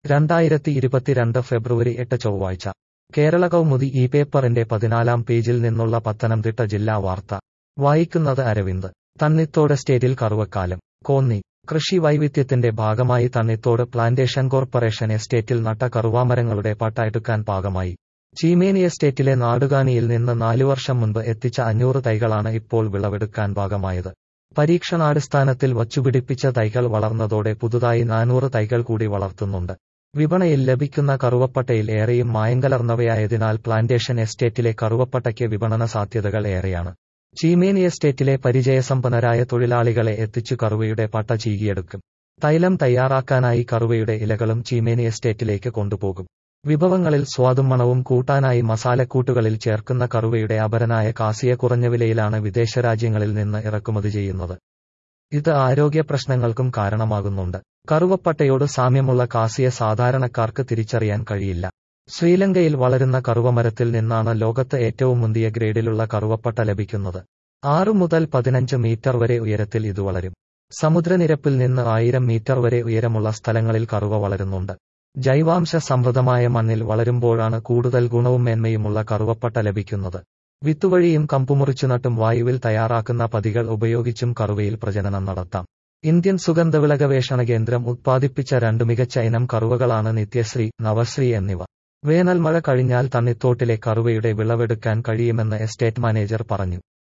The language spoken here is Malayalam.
2022 ഫെബ്രുവരി 8 ചൊവ്വാഴ്ച കേരള കൗമുദി ഈ പേപ്പറിന്റെ 14-ാം പേജിൽ നിന്നുള്ള പത്തനംതിട്ട ജില്ലാ വാർത്ത വായിക്കുന്നത് അരവിന്ദ്. തണ്ണിത്തോട് എസ്റ്റേറ്റിൽ കറുവക്കാലം. കോന്നി. കൃഷി വൈവിധ്യത്തിന്റെ ഭാഗമായി തണ്ണിത്തോട് പ്ലാന്റേഷൻ കോർപ്പറേഷൻ എസ്റ്റേറ്റിൽ നട്ട കറുവാമരങ്ങളുടെ പട്ട എടുക്കാൻ പാകമായി. ചീമേനി എസ്റ്റേറ്റിലെ നാടുകാണിയിൽ നിന്ന് 4 വർഷം മുൻപ് എത്തിച്ച 500 തൈകളാണ് ഇപ്പോൾ വിളവെടുക്കാൻ പാകമായത്. പരീക്ഷണാടിസ്ഥാനത്തിൽ വച്ചുപിടിപ്പിച്ച തൈകൾ വളർന്നതോടെ പുതുതായി 400 തൈകൾ കൂടി വളർത്തുന്നുണ്ട്. വിപണിയിൽ ലഭിക്കുന്ന കറുവപ്പട്ടയിൽ ഏറെയും മായം കലർന്നവയായതിനാൽ പ്ലാന്റേഷൻ എസ്റ്റേറ്റിലെ കറുവപ്പട്ടയ്ക്ക് വിപണന സാധ്യതകൾ ഏറെയാണ്. ചീമേനി എസ്റ്റേറ്റിലെ പരിചയസമ്പന്നരായ തൊഴിലാളികളെ എത്തിച്ചു കറുവയുടെ പട്ട ചീകിയെടുക്കും. തൈലം തയ്യാറാക്കാനായി കറുവയുടെ ഇലകളും ചീമേനി എസ്റ്റേറ്റിലേക്ക് കൊണ്ടുപോകും. വിഭവങ്ങളിൽ സ്വാദും മണവും കൂട്ടാനായി മസാലക്കൂട്ടുകളിൽ ചേർക്കുന്ന കറുവയുടെ അപരനായ കാസിയ കുറഞ്ഞ വിലയിലാണ് വിദേശരാജ്യങ്ങളിൽ നിന്ന് ഇറക്കുമതി ചെയ്യുന്നത്. ഇത് ആരോഗ്യ പ്രശ്നങ്ങൾക്കും കാരണമാകുന്നുണ്ട്. കറുവപ്പട്ടയോട് സാമ്യമുള്ള കാസിയ സാധാരണക്കാർക്ക് തിരിച്ചറിയാൻ കഴിയില്ല. ശ്രീലങ്കയിൽ വളരുന്ന കറുവമരത്തിൽ നിന്നാണ് ലോകത്ത് ഏറ്റവും മുന്തിയ ഗ്രേഡിലുള്ള കറുവപ്പട്ട ലഭിക്കുന്നത്. 6 മുതൽ 15 മീറ്റർ വരെ ഉയരത്തിൽ ഇത് വളരും. സമുദ്രനിരപ്പിൽ നിന്ന് 1000 മീറ്റർ വരെ ഉയരമുള്ള സ്ഥലങ്ങളിൽ കറുവ വളരുന്നുണ്ട്. ജൈവാംശ സമൃദ്ധമായ മണ്ണിൽ വളരുമ്പോഴാണ് കൂടുതൽ ഗുണവും മേന്മയുമുള്ള കറുവപ്പട്ട ലഭിക്കുന്നത്. വിത്തുവഴിയും കമ്പുമുറിച്ചു നട്ടും വായുവിൽ തയ്യാറാക്കുന്ന പതികൾ ഉപയോഗിച്ചും കറുവയിൽ പ്രജനനം നടത്താം. ഇന്ത്യൻ സുഗന്ധവിള ഗവേഷണ കേന്ദ്രം ഉത്പാദിപ്പിച്ച 2 മികച്ച ഇനം കറുവകളാണ് നിത്യശ്രീ, നവശ്രീ എന്നിവ. വേനൽമഴ കഴിഞ്ഞാൽ തണ്ണിത്തോട്ടിലെ കറുവയുടെ വിളവെടുക്കാൻ കഴിയുമെന്ന് എസ്റ്റേറ്റ് മാനേജർ പറഞ്ഞു.